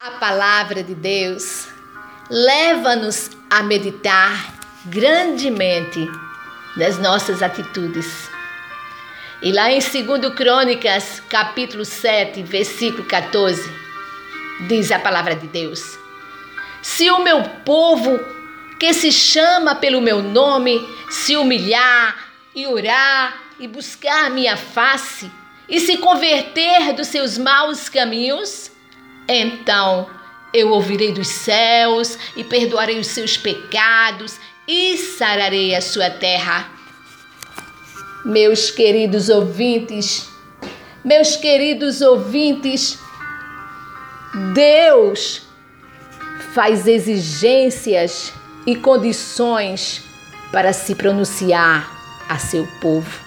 A palavra de Deus leva-nos a meditar grandemente nas nossas atitudes. E lá em 2 Crônicas, capítulo 7, versículo 14, diz a palavra de Deus: se o meu povo, que se chama pelo meu nome, se humilhar e orar e buscar minha face e se converter dos seus maus caminhos, então eu ouvirei dos céus e perdoarei os seus pecados e sararei a sua terra. Meus queridos ouvintes, Deus faz exigências e condições para se pronunciar a seu povo.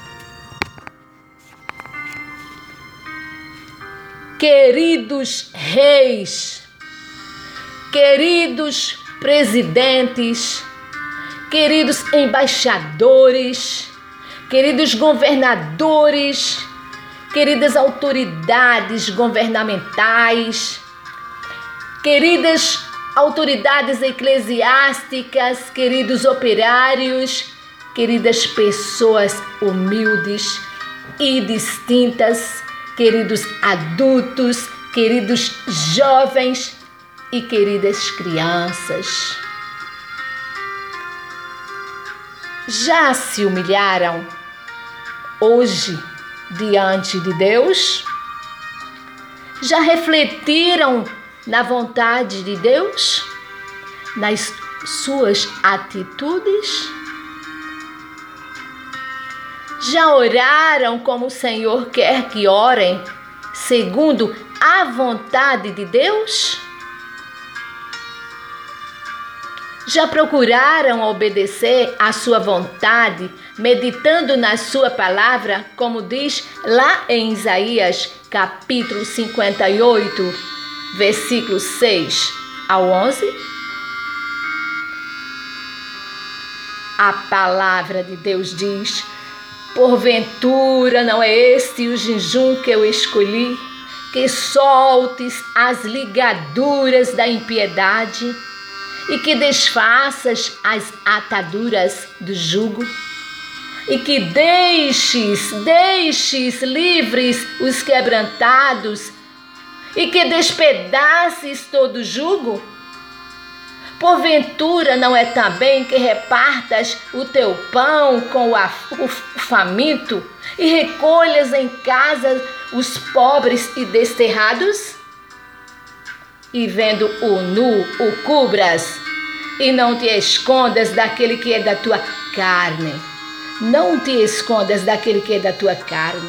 Queridos reis, queridos presidentes, queridos embaixadores, queridos governadores, queridas autoridades governamentais, queridas autoridades eclesiásticas, queridos operários, queridas pessoas humildes e distintas, queridos adultos, queridos jovens e queridas crianças. Já se humilharam hoje diante de Deus? Já refletiram na vontade de Deus? Nas suas atitudes? Já oraram como o Senhor quer que orem, segundo a vontade de Deus? Já procuraram obedecer à sua vontade, meditando na sua palavra, como diz lá em Isaías, capítulo 58, versículos 6 ao 11? A palavra de Deus diz: porventura não é este o jejum que eu escolhi, que soltes as ligaduras da impiedade e que desfaças as ataduras do jugo, e que deixes livres os quebrantados, e que despedaces todo o jugo? Porventura não é também que repartas o teu pão com o faminto e recolhas em casa os pobres e desterrados? E vendo o nu, o cubras, e não te escondas daquele que é da tua carne. Não te escondas daquele que é da tua carne.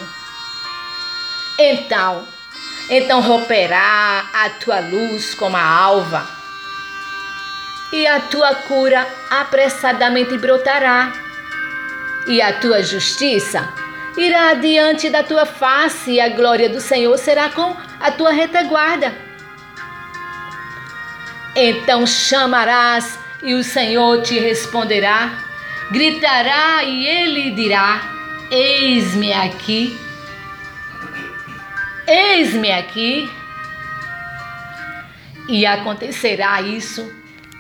Então romperá a tua luz como a alva, e a tua cura apressadamente brotará, e a tua justiça irá diante da tua face, e a glória do Senhor será com a tua retaguarda. Então chamarás e o Senhor te responderá, gritará e ele dirá: eis-me aqui, eis-me aqui. E acontecerá isso,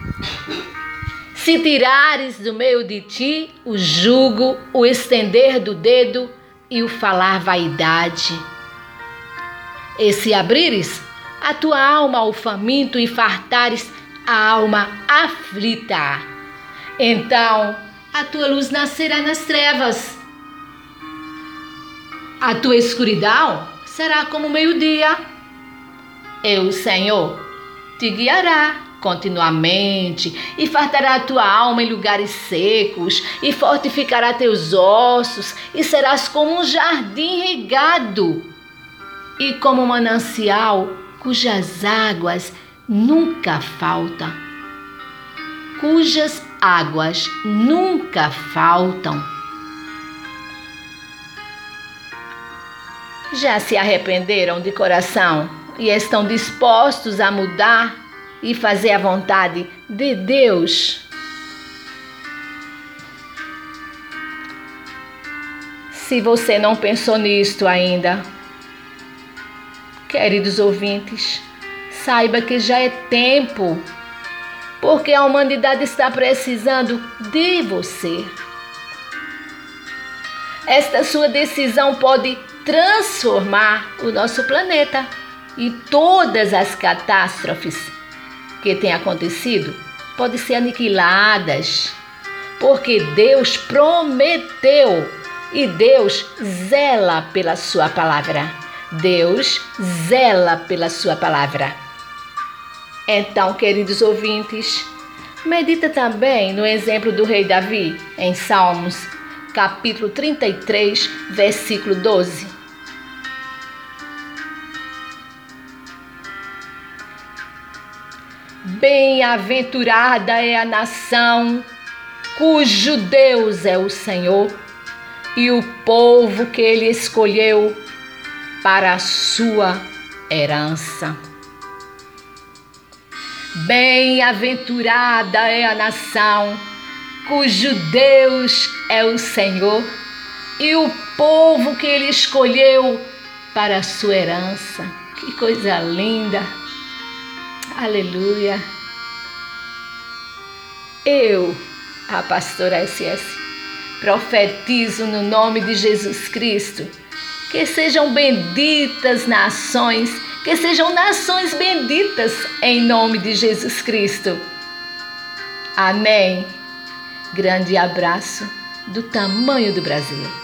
se tirares do meio de ti o jugo, o estender do dedo e o falar vaidade. E se abrires a tua alma ao faminto e fartares a alma aflita, então a tua luz nascerá nas trevas. A tua escuridão será como o meio-dia. E o Senhor te guiará continuamente e fartará a tua alma em lugares secos e fortificará teus ossos, e serás como um jardim regado e como um manancial cujas águas nunca faltam. Cujas águas nunca faltam. Já se arrependeram de coração e estão dispostos a mudar e fazer a vontade de Deus? Se você não pensou nisto ainda, queridos ouvintes, saiba que já é tempo, porque a humanidade está precisando de você. Esta sua decisão pode transformar o nosso planeta, e todas as catástrofes que têm acontecido podem ser aniquiladas, porque Deus prometeu e Deus zela pela sua palavra. Deus zela pela sua palavra. Então, queridos ouvintes, medita também no exemplo do rei Davi em Salmos, capítulo 33, versículo 12. Bem-aventurada é a nação cujo Deus é o Senhor e o povo que ele escolheu para a sua herança. Bem-aventurada é a nação cujo Deus é o Senhor e o povo que ele escolheu para a sua herança. Que coisa linda! Aleluia! Eu, a pastora SS, profetizo no nome de Jesus Cristo que sejam benditas nações, que sejam nações benditas em nome de Jesus Cristo. Amém. Grande abraço do tamanho do Brasil.